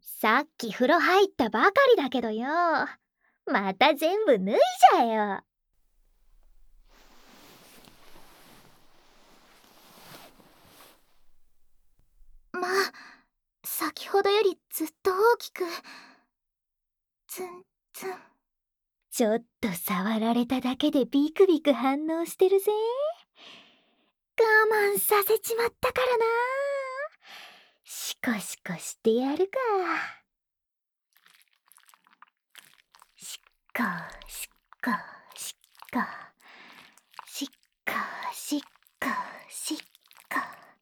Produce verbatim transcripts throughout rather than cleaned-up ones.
さっき風呂入ったばかりだけどよ。また全部脱いじゃえよ。 まあ、先ほどよりずっと大きく。ツンツン。 ちょっと触られただけでビクビク反応してるぜ。我慢させちまったからな。シコシコしてやるか。しっこしっこしっこしっこしっこしっこ。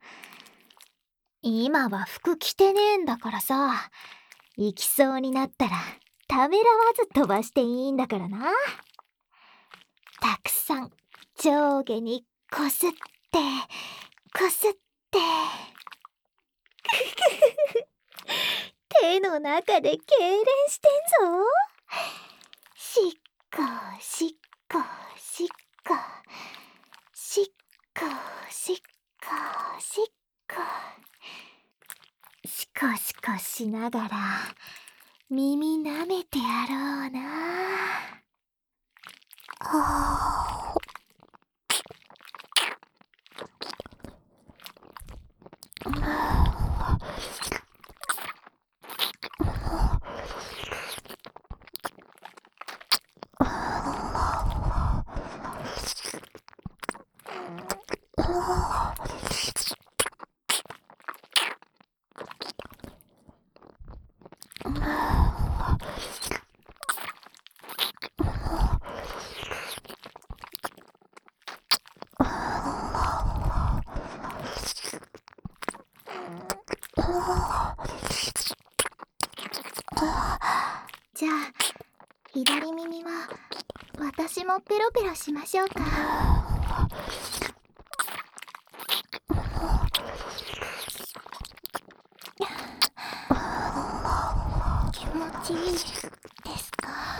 今は服着てねえんだからさ。行きそうになったらためらわず飛ばしていいんだからな。たくさん上下にこすってこすって手の中で痙攣してんぞ。しっこしっこしっこしっこしっこしっこしこしこしながら耳舐めてやろうな。はあ。 じゃあ左耳は私もペロペロしましょうか。気持ちいいですか？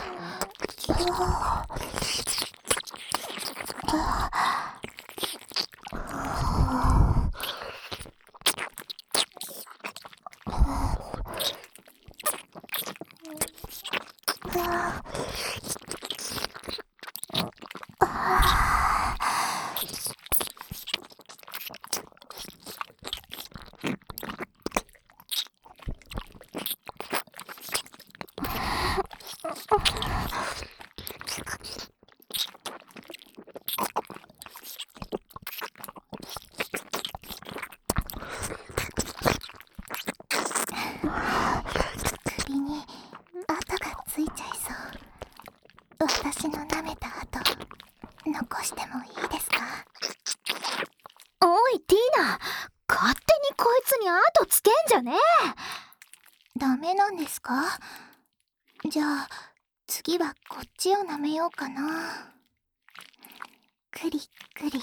首に跡がついちゃいそう。私の舐めた跡残してもいいですか？ おいティーナ、勝手にこいつに跡つけんじゃねえ。 ダメなんですか？じゃあ次はこっちを舐めようかな。クリクリクリ。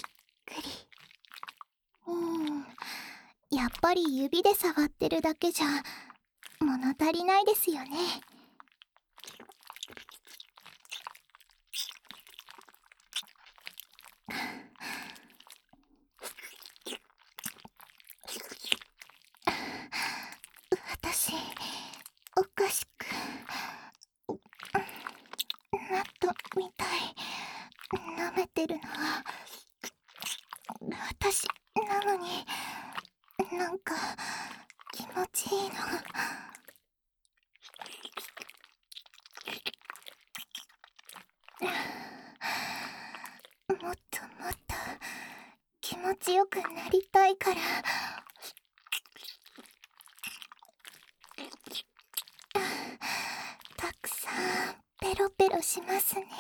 うーん、やっぱり指で触ってるだけじゃ物足りないですよね。私おかしくなったみたい。舐めてるのは私なのに、なんか気持ちいいの。もっともっと気持ちよくなりたいから。たくさんペロペロしますね。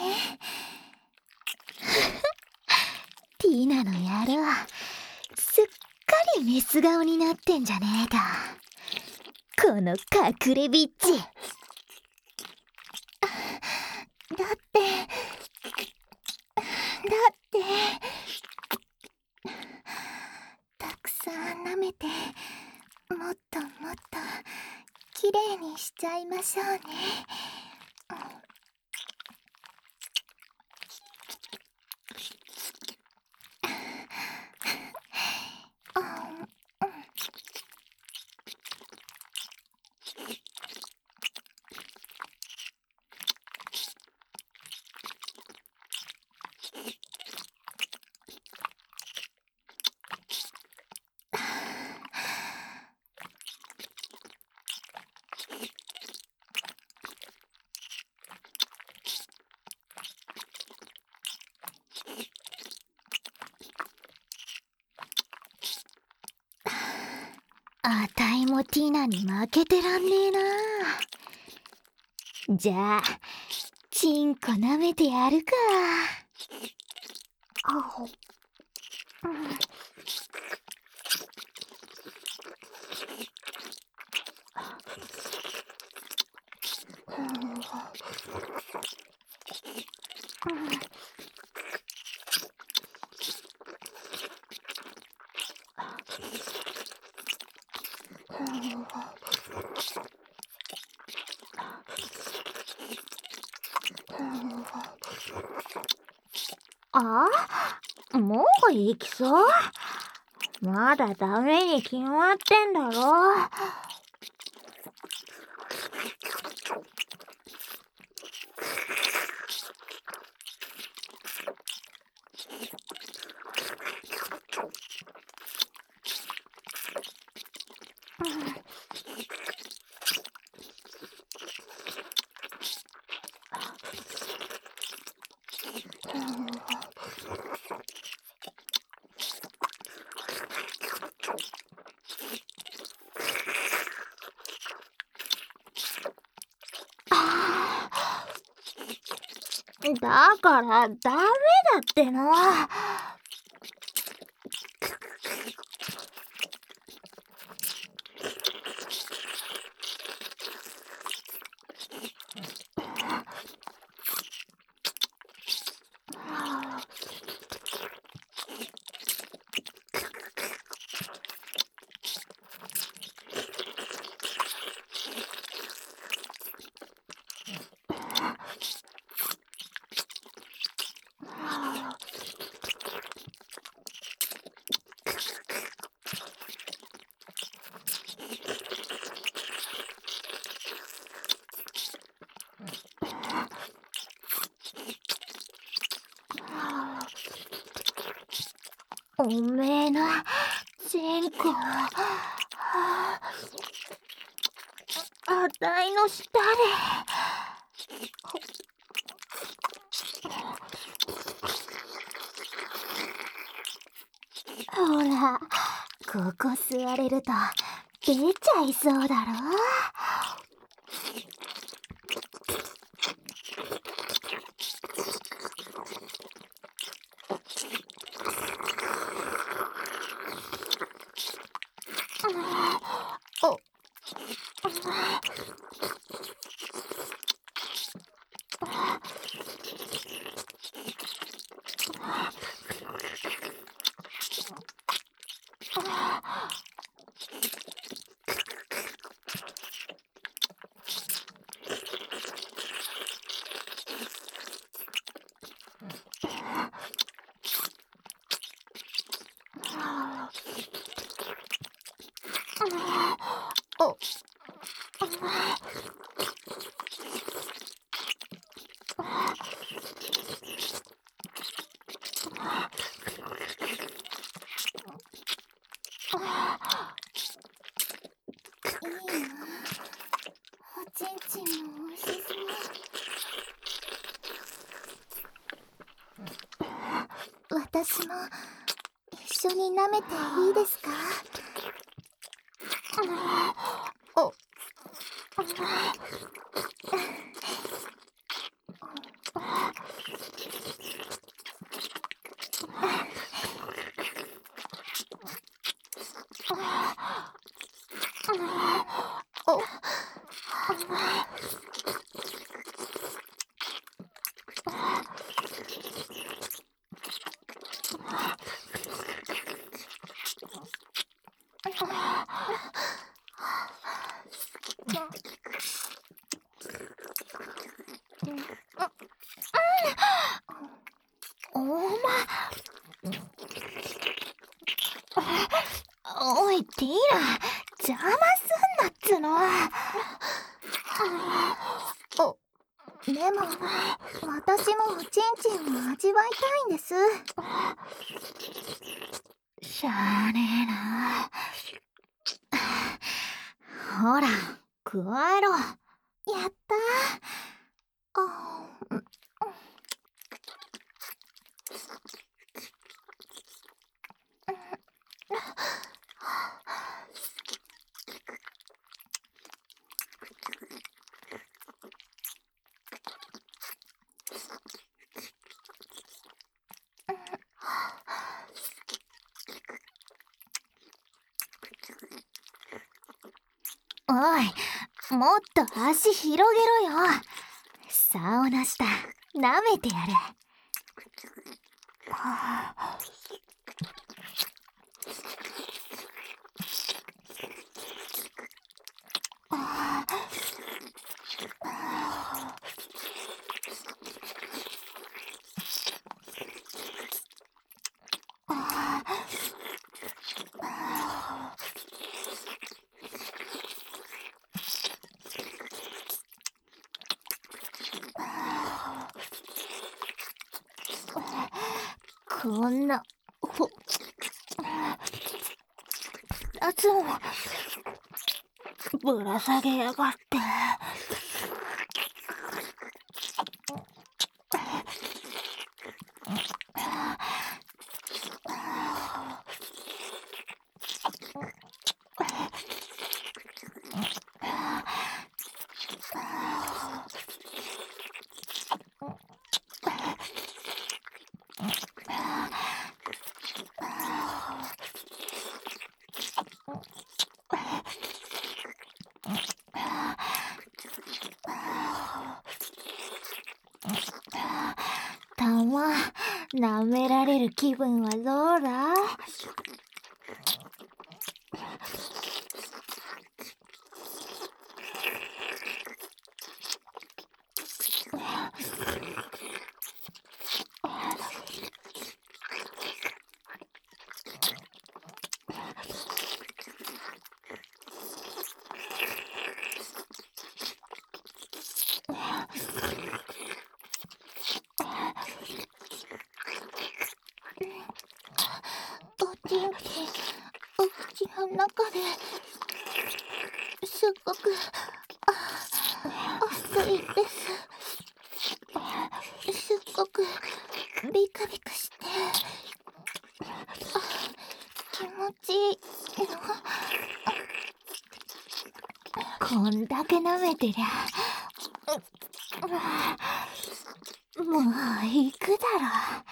ティーナの野郎、すっかりメス顔になってんじゃねえか、この隠れビッチ。 だってだってたくさん舐めてもっともっときれいにしちゃいましょうね。 あたいもティーナに負けてらんねえな。じゃあチンコ舐めてやるか。あほ、うん、ああ、もう行きそう？まだダメに決まってんだろ。だからダメだっての。おめえのチンコあたいの舌で。ほら、ここ座れると出ちゃいそうだろ。おおおちんちんも美味しそう。私も一緒に舐めていいですか？ おおお前、おいティーナ、邪魔すんなっつの。おでも私もおちんちんを味わいたいんです。 しゃあねえな。ほら加えろ。 やったー。あーおい、もっと足広げろよ。サウナ下舐めてやる。こんなほ二つもぶら下げやがって。たま、舐められる気分はどうだ？ おちんちん、お口の中ですっごくあ熱いです。すっごくビクビクして気持ちいいの。 こんだけ舐めてりゃ、もう行くだろ。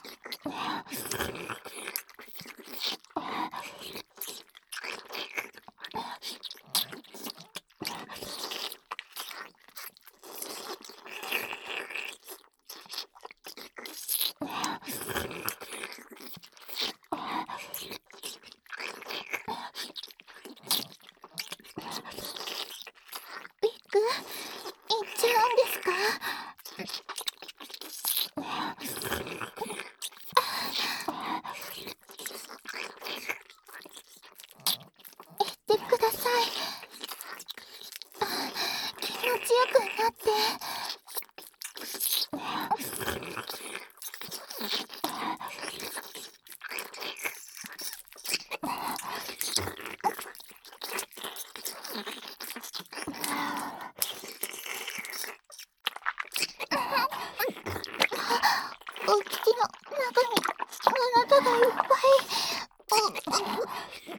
ビッグ、行っちゃうんですか？言ってください。気持ちよくなって。お口の中にあなたがいっぱい。